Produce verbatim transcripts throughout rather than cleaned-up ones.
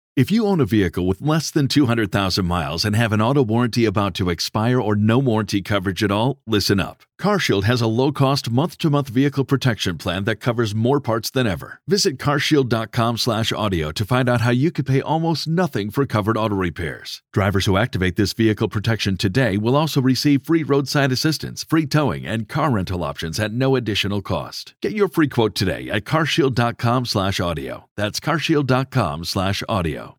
If you own a vehicle with less than two hundred thousand miles and have an auto warranty about to expire or no warranty coverage at all, listen up. CarShield has a low-cost month-to-month vehicle protection plan that covers more parts than ever. Visit carshield.com slash audio to find out how you could pay almost nothing for covered auto repairs. Drivers who activate this vehicle protection today will also receive free roadside assistance, free towing, and car rental options at no additional cost. Get your free quote today at carshield.com slash audio. That's carshield.com slash audio.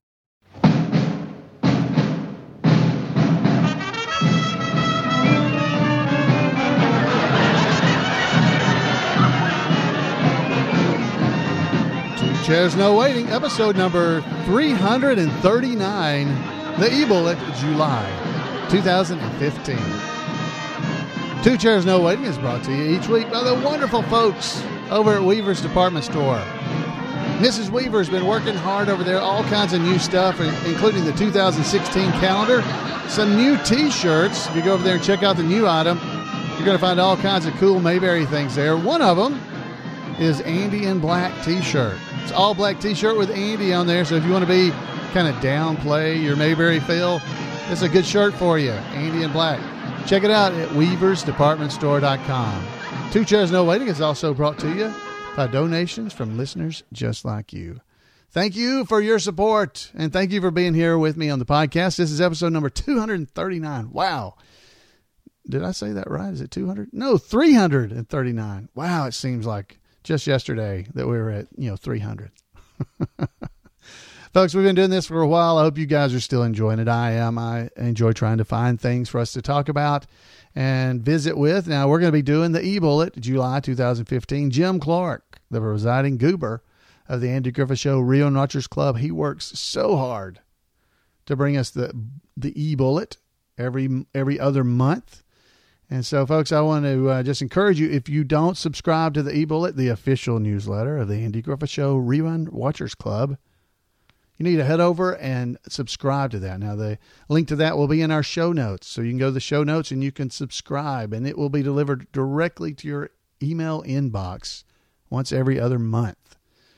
There's No Waiting, episode number three hundred thirty-nine, the E-Bullet, July twenty fifteen. Two Chairs No Waiting is brought to you each week by the wonderful folks over at Weaver's Department Store. Missus Weaver's been working hard over there, all kinds of new stuff, including the two thousand sixteen calendar, some new T-shirts. If you go over there and check out the new item, you're going to find all kinds of cool Mayberry things there. One of them is Andy in Black T-shirt. It's all black T-shirt with Andy on there, so if you want to be kind of downplay your Mayberry feel, this is a good shirt for you, Andy in Black. Check it out at weavers department store dot com. Two Chairs No Waiting is also brought to you by donations from listeners just like you. Thank you for your support, and thank you for being here with me on the podcast. This is episode number two hundred thirty-nine. Wow. Did I say that right? Is it two hundred? No, three hundred thirty-nine. Wow, it seems like just yesterday that we were at, you know, three hundred. Folks, we've been doing this for a while. I hope you guys are still enjoying it. I am. I enjoy trying to find things for us to talk about and visit with. Now, we're going to be doing the E-Bullet, July twenty fifteen. Jim Clark, the presiding goober of the Andy Griffith Show Rio Watchers Club, he works so hard to bring us the the E-Bullet every every other month. And so, folks, I want to uh, just encourage you, if you don't subscribe to the E-Bullet, the official newsletter of the Andy Griffith Show Rerun Watchers Club, you need to head over and subscribe to that. Now, the link to that will be in our show notes. So you can go to the show notes and you can subscribe, and it will be delivered directly to your email inbox once every other month.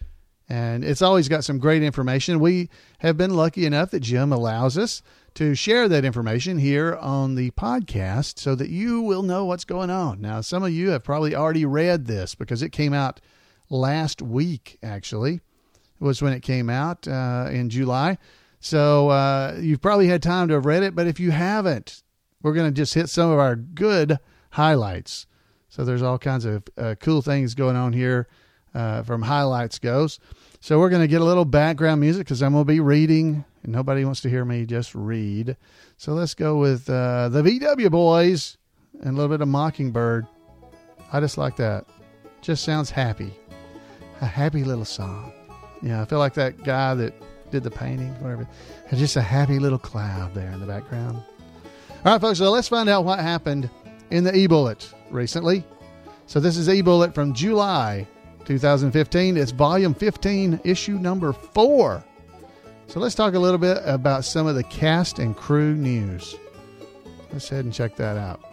And it's always got some great information. We have been lucky enough that Jim allows us to share that information here on the podcast so that you will know what's going on. Now, some of you have probably already read this because it came out last week, actually, was when it came out uh, in July. So uh, you've probably had time to have read it, but if you haven't, we're going to just hit some of our good highlights. So there's all kinds of uh, cool things going on here uh, from highlights goes. So we're going to get a little background music because I'm going to be reading, and nobody wants to hear me just read. So let's go with uh, the V W Boys and a little bit of Mockingbird. I just like that. Just sounds happy. A happy little song. Yeah, I feel like that guy that did the painting, whatever. Had just a happy little cloud there in the background. All right, folks, so let's find out what happened in the E-Bullet recently. So this is E-Bullet from July twenty fifteen. It's volume fifteen, issue number four. So let's talk a little bit about some of the cast and crew news. Let's head and check that out.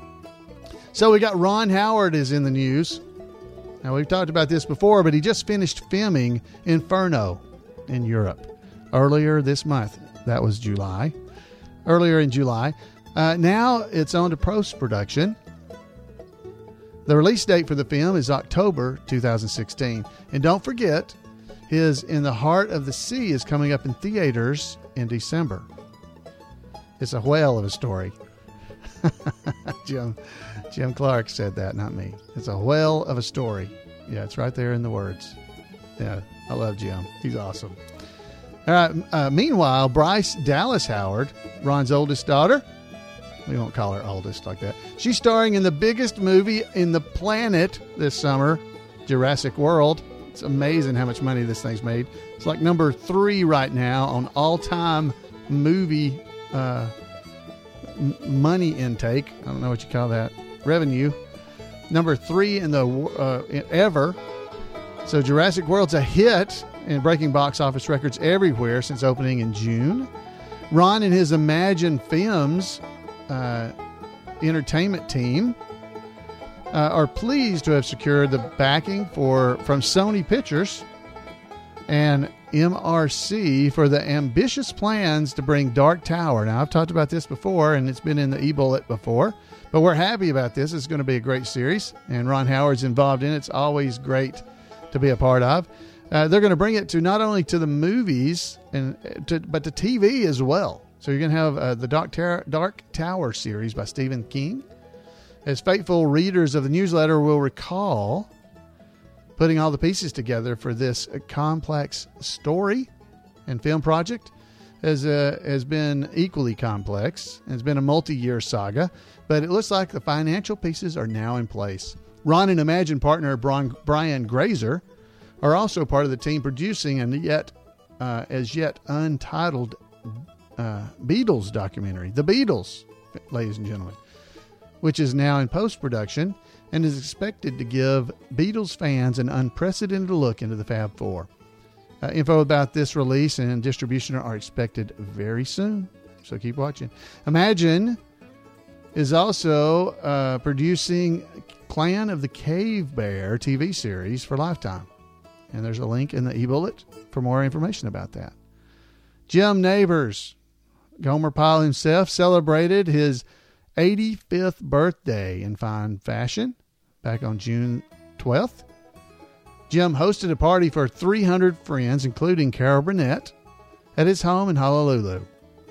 So we got Ron Howard is in the news. Now, we've talked about this before, but he just finished filming Inferno in Europe earlier this month. That was July. Earlier in July. Uh, now it's on to post-production. The release date for the film is October twenty sixteen. And don't forget, his In the Heart of the Sea is coming up in theaters in December. It's a whale of a story. Jim, Jim Clark said that, not me. It's a whale of a story. Yeah, it's right there in the words. Yeah, I love Jim. He's awesome. All right. Uh, meanwhile, Bryce Dallas Howard, Ron's oldest daughter, we won't call her oldest like that. She's starring in the biggest movie in the planet this summer, Jurassic World. It's amazing how much money this thing's made. It's like number three right now on all-time movie uh, m- money intake. I don't know what you call that. Revenue. Number three in the uh, ever. So Jurassic World's a hit and breaking box office records everywhere since opening in June. Ron and his Imagine Films uh, entertainment team uh, are pleased to have secured the backing for from Sony Pictures and M R C for the ambitious plans to bring Dark Tower. Now, I've talked about this before, and it's been in the e-bullet before, but we're happy about this. It's going to be a great series, and Ron Howard's involved in it. It's always great to be a part of. Uh, they're going to bring it to not only to the movies, and to, but to T V as well. So you're going to have uh, the Dark, Ter- Dark Tower series by Stephen King. As faithful readers of the newsletter will recall, putting all the pieces together for this complex story and film project has, uh, has been equally complex. It's been a multi-year saga, but it looks like the financial pieces are now in place. Ron and Imagine partner Brian Grazer are also part of the team producing and yet uh, as yet untitled uh, Beatles documentary, The Beatles, ladies and gentlemen, which is now in post-production and is expected to give Beatles fans an unprecedented look into the Fab Four. Uh, info about this release and distribution are expected very soon, so keep watching. Imagine is also uh, producing Clan of the Cave Bear T V series for Lifetime, and there's a link in the e-bullet for more information about that. Jim Nabors, Gomer Pyle himself, celebrated his eighty-fifth birthday in fine fashion back on June twelfth. Jim hosted a party for three hundred friends, including Carol Burnett, at his home in Honolulu.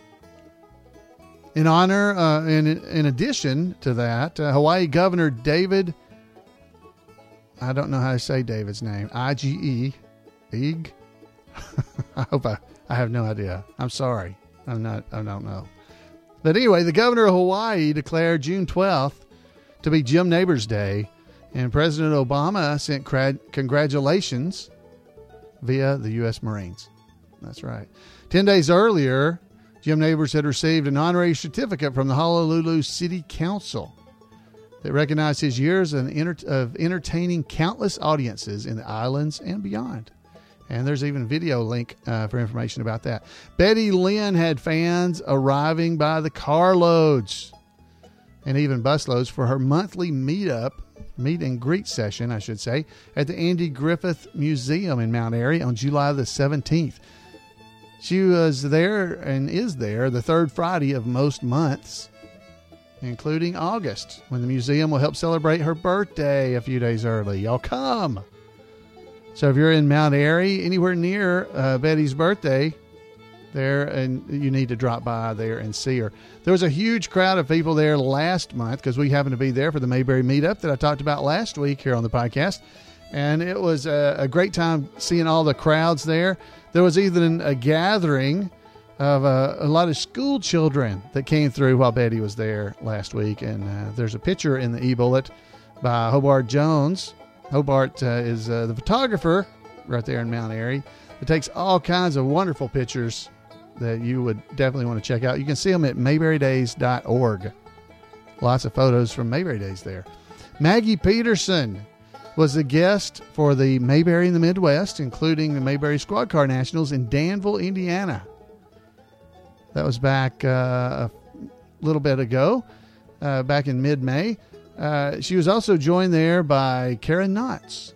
In honor, uh, in, in addition to that, uh, Hawaii Governor David, I don't know how to say David's name, I G E, Ig? I hope I, I have no idea. I'm sorry. I'm not, I don't know. But anyway, the governor of Hawaii declared June twelfth to be Jim Nabors Day, and President Obama sent cra- congratulations via the U S Marines. That's right. Ten days earlier, Jim Nabors had received an honorary certificate from the Honolulu City Council that recognized his years of, enter- of entertaining countless audiences in the islands and beyond. And there's even a video link uh, for information about that. Betty Lynn had fans arriving by the carloads and even busloads for her monthly meetup, meet and greet session, I should say, at the Andy Griffith Museum in Mount Airy on July the seventeenth. She was there and is there the third Friday of most months, including August, when the museum will help celebrate her birthday a few days early. Y'all come. So if you're in Mount Airy, anywhere near uh, Betty's birthday, there, and you need to drop by there and see her. There was a huge crowd of people there last month because we happened to be there for the Mayberry meetup that I talked about last week here on the podcast. And it was a, a great time seeing all the crowds there. There was even a gathering of uh, a lot of school children that came through while Betty was there last week. And uh, there's a picture in the e-bullet by Hobart Jones. Hobart uh, is uh, the photographer right there in Mount Airy. It takes all kinds of wonderful pictures that you would definitely want to check out. You can see them at mayberry days dot org. Lots of photos from Mayberry Days there. Maggie Peterson was the guest for the Mayberry in the Midwest, including the Mayberry Squad Car Nationals in Danville, Indiana. That was back uh, a little bit ago, uh, back in mid-May. Uh, she was also joined there by Karen Knotts.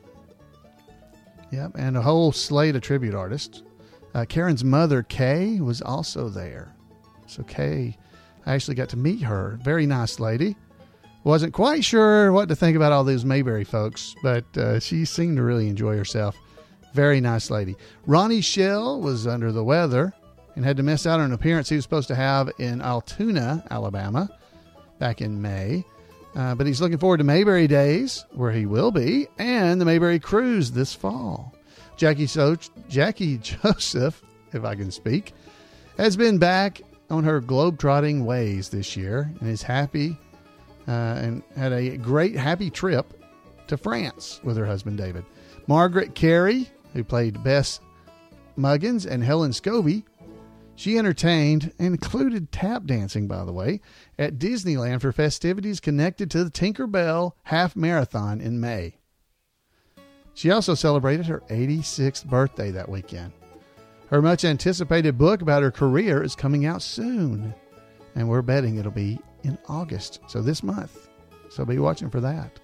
Yep, and a whole slate of tribute artists. Uh, Karen's mother, Kay, was also there. So Kay, I actually got to meet her. Very nice lady. Wasn't quite sure what to think about all these Mayberry folks, but uh, she seemed to really enjoy herself. Very nice lady. Ronnie Shell was under the weather and had to miss out on an appearance he was supposed to have in Altoona, Alabama, back in May. Uh, but he's looking forward to Mayberry Days, where he will be, and the Mayberry Cruise this fall. Jackie, so- Jackie Joseph, if I can speak, has been back on her globe-trotting ways this year and is happy uh, and had a great happy trip to France with her husband David. Margaret Carey, who played Bess Muggins and Helen Scobie, she entertained and included tap dancing, by the way, at Disneyland for festivities connected to the Tinkerbell Half Marathon in May. She also celebrated her eighty-sixth birthday that weekend. Her much-anticipated book about her career is coming out soon, and we're betting it'll be in August, so this month. So be watching for that.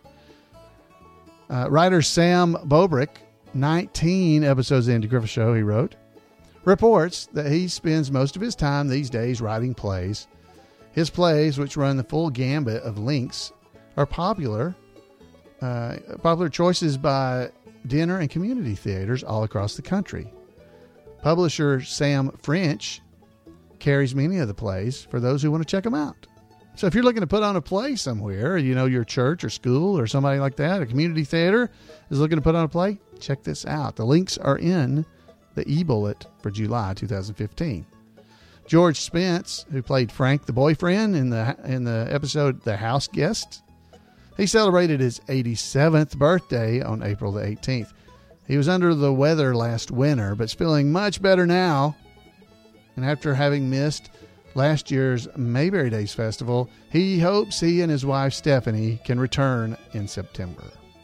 Uh, writer Sam Bobrick, nineteen episodes into Griffith Show, he wrote, reports that he spends most of his time these days writing plays. His plays, which run the full gambit of lengths, are popular, uh, popular choices by dinner and community theaters all across the country. Publisher Sam French carries many of the plays for those who want to check them out. So if you're looking to put on a play somewhere, you know, your church or school or somebody like that, a community theater is looking to put on a play, check this out. The links are in the e-bullet for July twenty fifteen. George Spence, who played Frank the boyfriend in the in the episode The House Guest, he celebrated his eighty-seventh birthday on April the eighteenth. He was under the weather last winter, but is feeling much better now. And after having missed last year's Mayberry Days Festival, he hopes he and his wife Stephanie can return in September.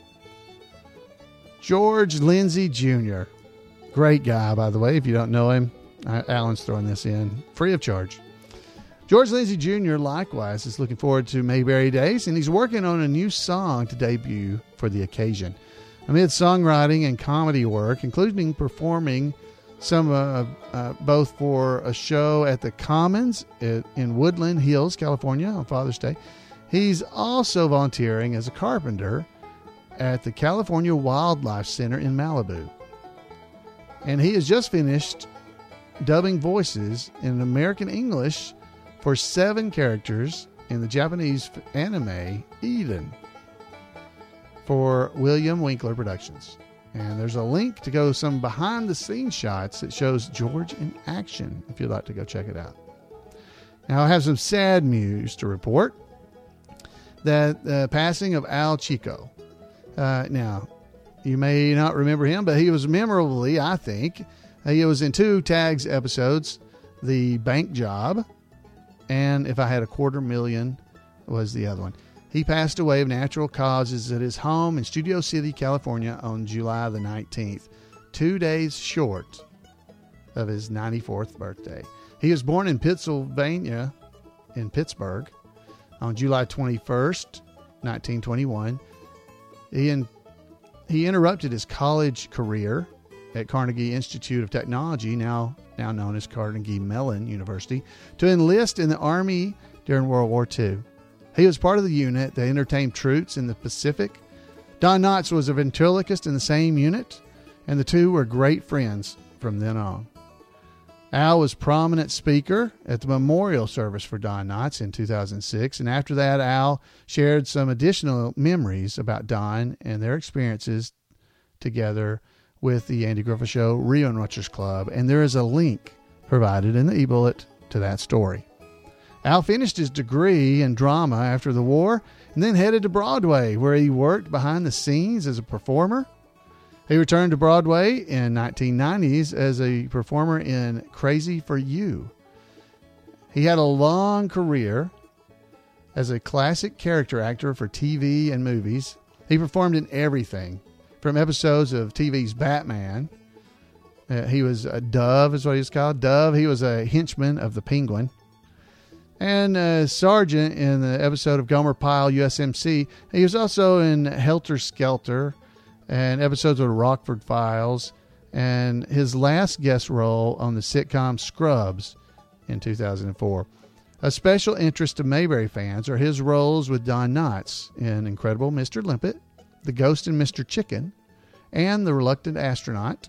George Lindsay Junior Great guy, by the way, if you don't know him. Alan's throwing this in free of charge. George Lindsay Junior likewise is looking forward to Mayberry Days, and he's working on a new song to debut for the occasion. Amid songwriting and comedy work, including performing some uh, uh, both for a show at the Commons in Woodland Hills, California on Father's Day, he's also volunteering as a carpenter at the California Wildlife Center in Malibu. And he has just finished dubbing voices in American English for seven characters in the Japanese anime Eden for William Winkler Productions. And there's a link to go some behind the scenes shots that shows George in action if you'd like to go check it out. Now I have some sad news to report. That the uh, passing of Al Chico. Uh, now, you may not remember him, but he was memorably, I think, he was in two Tags episodes, The Bank Job, and If I Had a Quarter Million was the other one. He passed away of natural causes at his home in Studio City, California on July the nineteenth, two days short of his ninety-fourth birthday. He was born in Pennsylvania, in Pittsburgh, on July twenty-first, nineteen twenty-one. He, in, he interrupted his college career at Carnegie Institute of Technology, now, now known as Carnegie Mellon University, to enlist in the Army during World War Two. He was part of the unit that entertained troops in the Pacific. Don Knotts was a ventriloquist in the same unit, and the two were great friends from then on. Al was prominent speaker at the memorial service for Don Knotts in two thousand six, and after that, Al shared some additional memories about Don and their experiences together with the Andy Griffith Show Rewatchers Club, and there is a link provided in the e-bullet to that story. Al finished his degree in drama after the war and then headed to Broadway, where he worked behind the scenes as a performer. He returned to Broadway in nineteen nineties as a performer in Crazy for You. He had a long career as a classic character actor for T V and movies. He performed in everything, from episodes of T V's Batman. Uh, he was a Dove, is what he was called. Dove. He was a henchman of the Penguin. And uh, Sergeant in the episode of Gomer Pyle, U S M C. He was also in Helter Skelter and episodes of the Rockford Files, and his last guest role on the sitcom Scrubs in two thousand four. A special interest to Mayberry fans are his roles with Don Knotts in Incredible Mister Limpet, The Ghost and Mister Chicken, and The Reluctant Astronaut.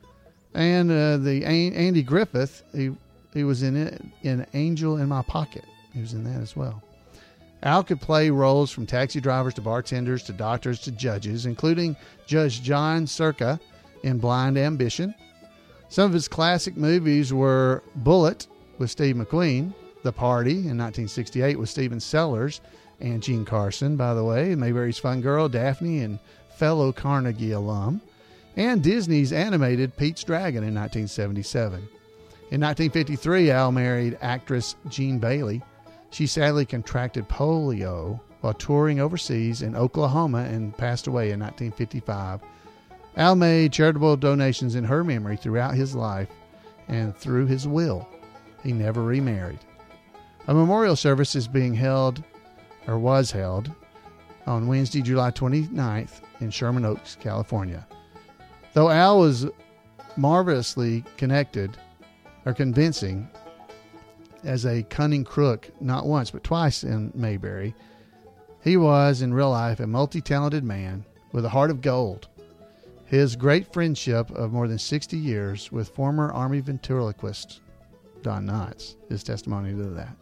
And uh, the A- Andy Griffith, he he was in it in Angel in My Pocket. He was in that as well. Al could play roles from taxi drivers to bartenders to doctors to judges, including Judge John Circa in Blind Ambition. Some of his classic movies were Bullet with Steve McQueen, The Party in nineteen sixty-eight with Steven Sellers and Gene Carson, by the way, Mayberry's Fun Girl, Daphne, and fellow Carnegie alum, and Disney's animated Pete's Dragon in nineteen seventy-seven. In nineteen fifty-three, Al married actress Jean Bailey. She sadly contracted polio while touring overseas in Oklahoma and passed away in nineteen fifty-five. Al made charitable donations in her memory throughout his life and through his will. He never remarried. A memorial service is being held, or was held, on Wednesday, July twenty-ninth in Sherman Oaks, California. Though Al was marvelously connected or convincing as a cunning crook, not once but twice in Mayberry. He was, in real life, a multi-talented man with a heart of gold. His great friendship of more than sixty years with former Army ventriloquist Don Knotts is testimony to that.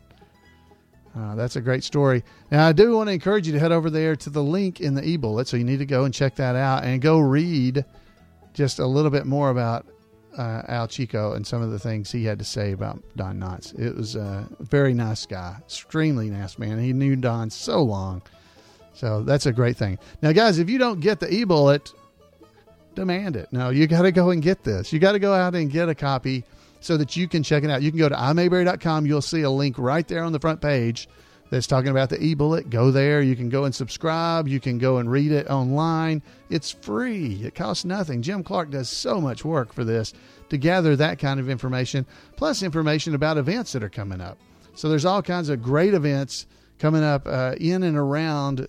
Uh, that's a great story. Now, I do want to encourage you to head over there to the link in the e-bullet, so you need to go and check that out and go read just a little bit more about uh, Al Chico and some of the things he had to say about Don Knotts. It was a very nice guy, extremely nice man. He knew Don so long. So that's a great thing. Now, guys, if you don't get the e-bullet, demand it. No, you got to go and get this. You got to go out and get a copy so that you can check it out. You can go to i mayberry dot com. You'll see a link right there on the front page that's talking about the e-bullet. Go there. You can go and subscribe. You can go and read it online. It's free. It costs nothing. Jim Clark does so much work for this to gather that kind of information, plus information about events that are coming up. So there's all kinds of great events coming up uh, in and around,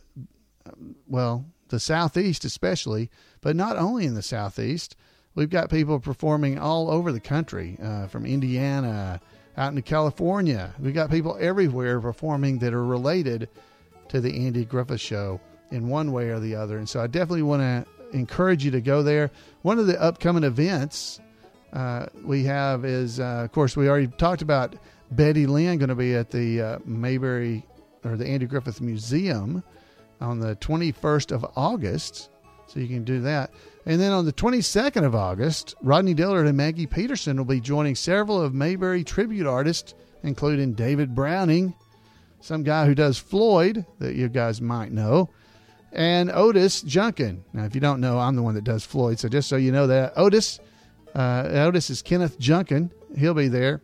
well, the Southeast especially, but not only in the Southeast. We've got people performing all over the country, uh, from Indiana out into California. We've got people everywhere performing that are related to the Andy Griffith Show in one way or the other. And so I definitely want to encourage you to go there. One of the upcoming events uh, we have is, uh, of course, we already talked about Betty Lynn going to be at the uh, Mayberry or the Andy Griffith Museum on the twenty-first of August. So you can do that. And then on the twenty-second of August, Rodney Dillard and Maggie Peterson will be joining several of Mayberry tribute artists, including David Browning, some guy who does Floyd that you guys might know, and Otis Junkin. Now, if you don't know, I'm the one that does Floyd. So just so you know that, Otis, uh, Otis is Kenneth Junkin. He'll be there.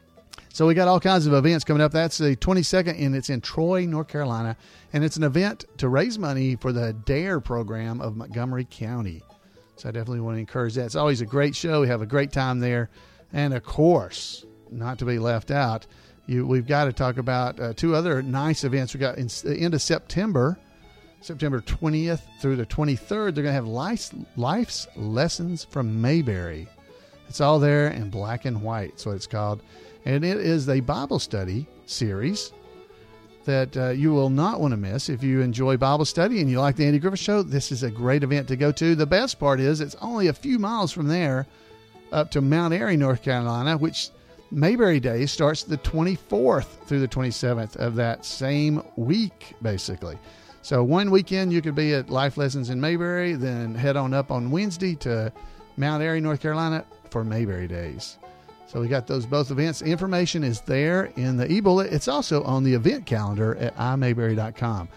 So we got all kinds of events coming up. That's the twenty-second, and it's in Troy, North Carolina. And it's an event to raise money for the DARE program of Montgomery County. So I definitely want to encourage that. It's always a great show. We have a great time there. And, of course, not to be left out, you, we've got to talk about uh, two other nice events. We got in the end of September, September twentieth through the twenty-third. They're going to have life's, life's Lessons from Mayberry. It's all there in black and white. That's what it's called. And it is a Bible study series that uh, you will not want to miss. If you enjoy Bible study and you like the Andy Griffith Show, this is a great event to go to. The best part is it's only a few miles from there up to Mount Airy, North Carolina, which Mayberry Day starts the twenty-fourth through the twenty-seventh of that same week, basically. So one weekend you could be at Life Lessons in Mayberry, then head on up on Wednesday to Mount Airy, North Carolina for Mayberry Days. So we got those both events. Information is there in the e-bullet. It's also on the event calendar at i mayberry dot com.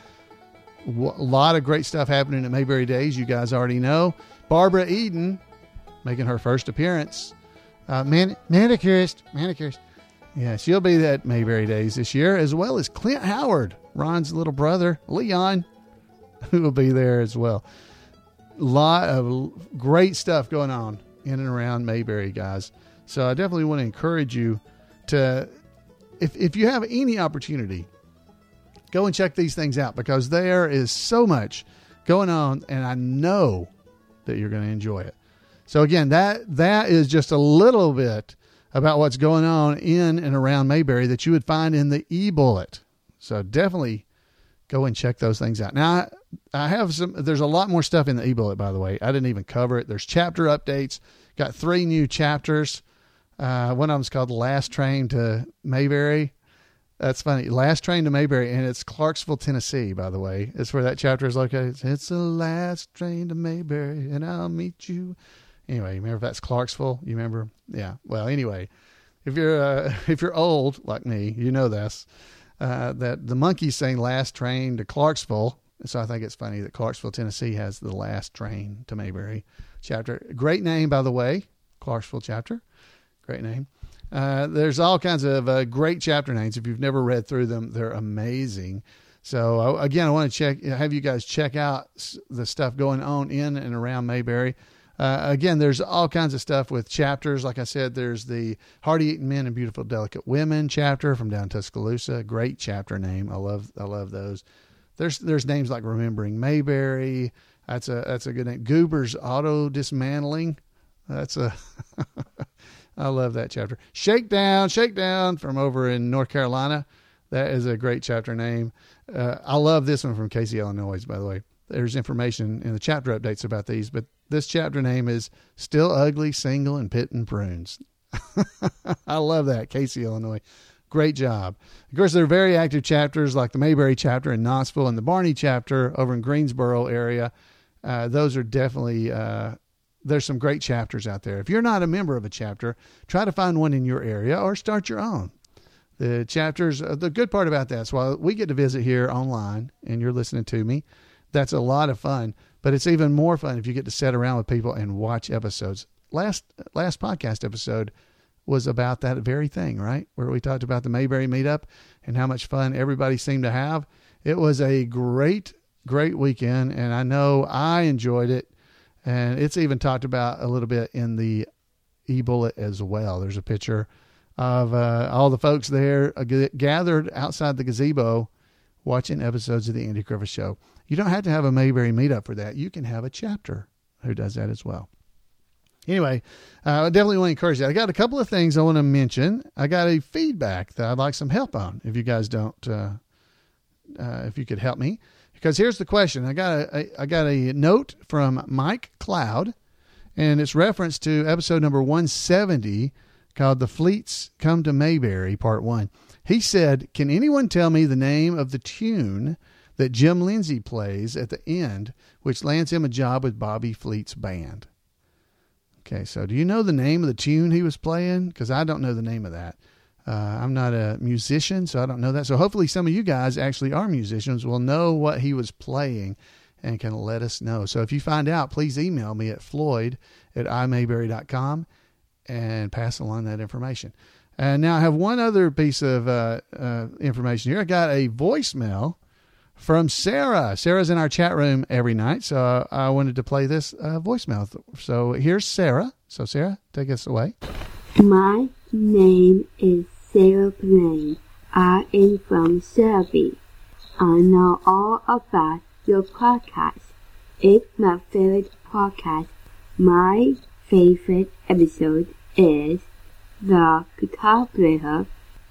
A lot of great stuff happening at Mayberry Days. You guys already know. Barbara Eden making her first appearance. Uh, man- manicurist. Manicurist. Yeah, she'll be at Mayberry Days this year, as well as Clint Howard, Ron's little brother, Leon, who will be there as well. A lot of great stuff going on in and around Mayberry, guys. So I definitely want to encourage you to, if if you have any opportunity, go and check these things out, because there is so much going on, and I know that you're going to enjoy it. So again, that that is just a little bit about what's going on in and around Mayberry that you would find in the e-bullet. So definitely go and check those things out. Now, I, I have some, there's a lot more stuff in the e-bullet, by the way. I didn't even cover it. There's chapter updates. Got three new chapters. Uh, one of them's called The Last Train to Mayberry. That's funny. Last Train to Mayberry, and it's Clarksville, Tennessee, by the way. It's where that chapter is located. It's the last train to Mayberry, and I'll meet you. Anyway, you remember if that's Clarksville? You remember? Yeah. Well, anyway, if you're uh, if you're old like me, you know this. Uh, that the Monkees saying "Last Train to Clarksville." So I think it's funny that Clarksville, Tennessee, has the Last Train to Mayberry chapter. Great name, by the way, Clarksville chapter. Great name. Uh, there's all kinds of uh, great chapter names. If you've never read through them, they're amazing. So uh, again, I want to check, have you guys check out the stuff going on in and around Mayberry. Uh, again, there's all kinds of stuff with chapters. Like I said, there's the Hearty Eating Men and Beautiful Delicate Women chapter from down Tuscaloosa. Great chapter name. I love, I love those. There's, there's names like Remembering Mayberry. That's a, that's a good name. Goober's Auto Dismantling. That's a, I love that chapter. Shakedown, Shakedown from over in North Carolina. That is a great chapter name. Uh, I love this one from Casey, Illinois, by the way. There's information in the chapter updates about these, but this chapter name is Still Ugly, Single, and Pitting Prunes. I love that, Casey, Illinois. Great job. Of course, there are very active chapters like the Mayberry chapter in Knoxville and the Barney chapter over in Greensboro area. Uh, those are definitely, uh, there's some great chapters out there. If you're not a member of a chapter, try to find one in your area or start your own. The chapters, uh, the good part about that is while we get to visit here online and you're listening to me, that's a lot of fun, but it's even more fun if you get to sit around with people and watch episodes. Last, last podcast episode was about that very thing, right? Where we talked about the Mayberry meetup and how much fun everybody seemed to have. It was a great, great weekend, and I know I enjoyed it. And it's even talked about a little bit in the e-bullet as well. There's a picture of uh, all the folks there uh, g- gathered outside the gazebo watching episodes of the Andy Griffith Show. You don't have to have a Mayberry meetup for that. You can have a chapter who does that as well. Anyway, uh, I definitely want to encourage that. I got a couple of things I want to mention. I got a feedback that I'd like some help on. If you guys don't, uh, uh, if you could help me, because here's the question. I got a, a I got a note from Mike Cloud, and it's reference to episode number one seventy called "The Fleets Come to Mayberry" Part One. He said, "Can anyone tell me the name of the tune that Jim Lindsay plays at the end, which lands him a job with Bobby Fleet's band?" Okay, so do you know the name of the tune he was playing? Because I don't know the name of that. Uh, I'm not a musician, so I don't know that. So hopefully some of you guys actually are musicians, will know what he was playing and can let us know. So if you find out, please email me at floyd at i mayberry dot com and pass along that information. And now I have one other piece of uh, uh, information here. I got a voicemail from Sarah. Sarah's in our chat room every night, so I wanted to play this uh, voicemail. So here's Sarah. So Sarah, take us away. My name is Sarah Blaine. I am from Serbia. I know all about your podcast. It's my favorite podcast. My favorite episode is The Guitar Player,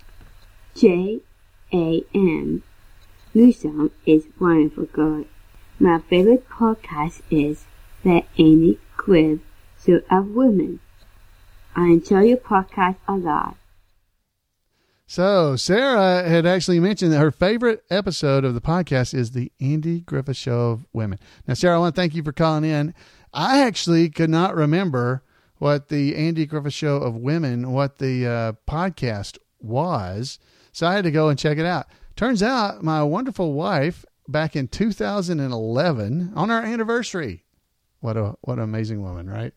J A M New song is wonderful good. My favorite podcast is The Andy Griffith Show of Women. I enjoy your podcast a lot. So Sarah had actually mentioned that her favorite episode of the podcast is The Andy Griffith Show of Women. Now, Sarah, I want to thank you for calling in. I actually could not remember what the Andy Griffith Show of Women, what the uh, podcast was, so I had to go and check it out. Turns out my wonderful wife back in two thousand eleven on our anniversary. What a, what an amazing woman, right?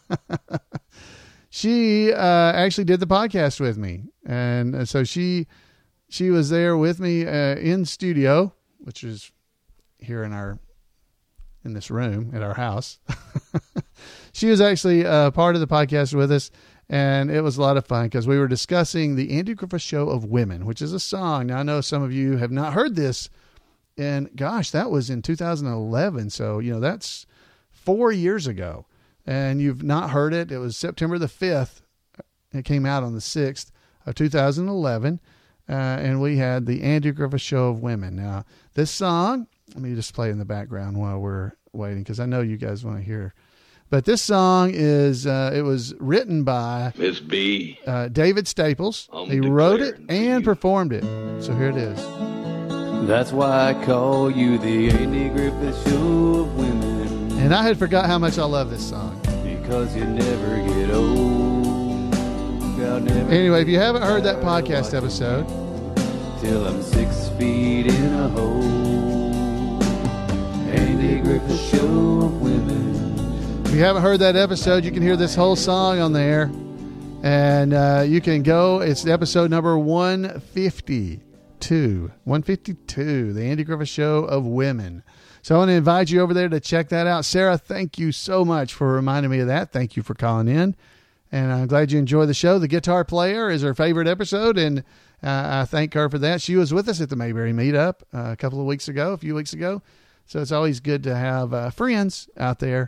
She, uh, actually did the podcast with me. And so she, she was there with me, uh, in studio, which is here in our, in this room at our house. She was actually uh, part of the podcast with us. And it was a lot of fun because we were discussing the Andy Griffith Show of Women, which is a song. Now, I know some of you have not heard this. And gosh, that was in two thousand eleven. So, you know, that's four years ago. And you've not heard it. It was September the fifth. It came out on the sixth of two thousand eleven. Uh, and we had the Andy Griffith Show of Women. Now, this song, let me just play in the background while we're waiting because I know you guys want to hear. But this song is, uh, it was written by Miss B. Uh, David Staples. I'm He wrote it declaring and to you. performed it. So here it is. That's why I call you the Andy Griffith Show of Women. And I had forgot how much I love this song. Because you never get old. I'll never Anyway, if you haven't heard that podcast episode, till I'm six feet in a hole. Andy Griffith Show of Women. if you haven't heard that episode, you can hear this whole song on there. And uh, you can go, it's episode number one fifty-two. one fifty-two, the Andy Griffith Show of Women. So I want to invite you over there to check that out. Sarah, thank you so much for reminding me of that. Thank you for calling in. And I'm glad you enjoyed the show. The Guitar Player is her favorite episode, and uh, I thank her for that. She was with us at the Mayberry meetup uh, a couple of weeks ago, a few weeks ago. So it's always good to have uh, friends out there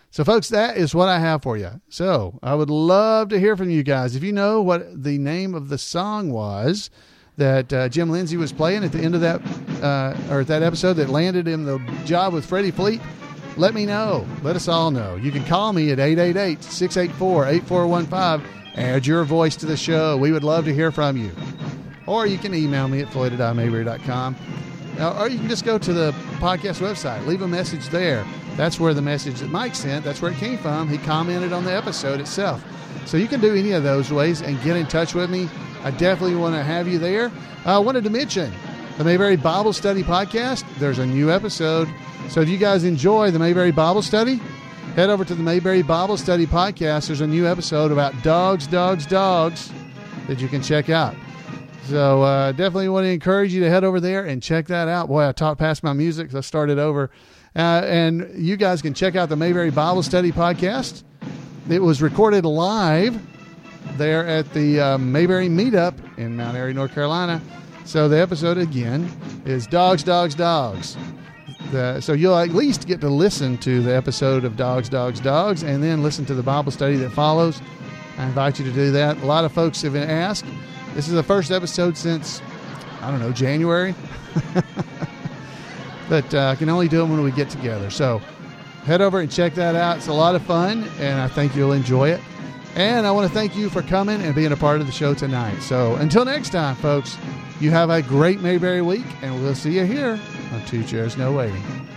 So, folks, that is what I have for you. So I would love to hear from you guys. If you know what the name of the song was that uh, Jim Lindsay was playing at the end of that, uh, or that episode that landed him the job with Freddie Fleet, let me know. Let us all know. You can call me at eight eight eight, six eight four, eight four one five. Add your voice to the show. We would love to hear from you. Or you can email me at floyd at i mayberry dot com. Or you can just go to the podcast website. Leave a message there. That's where the message that Mike sent, that's where it came from. He commented on the episode itself. So you can do any of those ways and get in touch with me. I definitely want to have you there. I wanted to mention the Mayberry Bible Study Podcast. There's a new episode. So if you guys enjoy the Mayberry Bible Study, head over to the Mayberry Bible Study Podcast. There's a new episode about dogs, dogs, dogs that you can check out. So uh, definitely want to encourage you to head over there and check that out. Boy, I talked past my music, so I started over. Uh, and you guys can check out the Mayberry Bible Study Podcast. It was recorded live there at the uh, Mayberry Meetup in Mount Airy, North Carolina. So the episode, again, is Dogs, Dogs, Dogs. The, so you'll at least get to listen to the episode of Dogs, Dogs, Dogs, and then listen to the Bible study that follows. I invite you to do that. A lot of folks have been asked. This is the first episode since, I don't know, January. But uh, I can only do them when we get together. So head over and check that out. It's a lot of fun, and I think you'll enjoy it. And I want to thank you for coming and being a part of the show tonight. So until next time, folks, you have a great Mayberry week, and we'll see you here on Two Chairs No Waiting.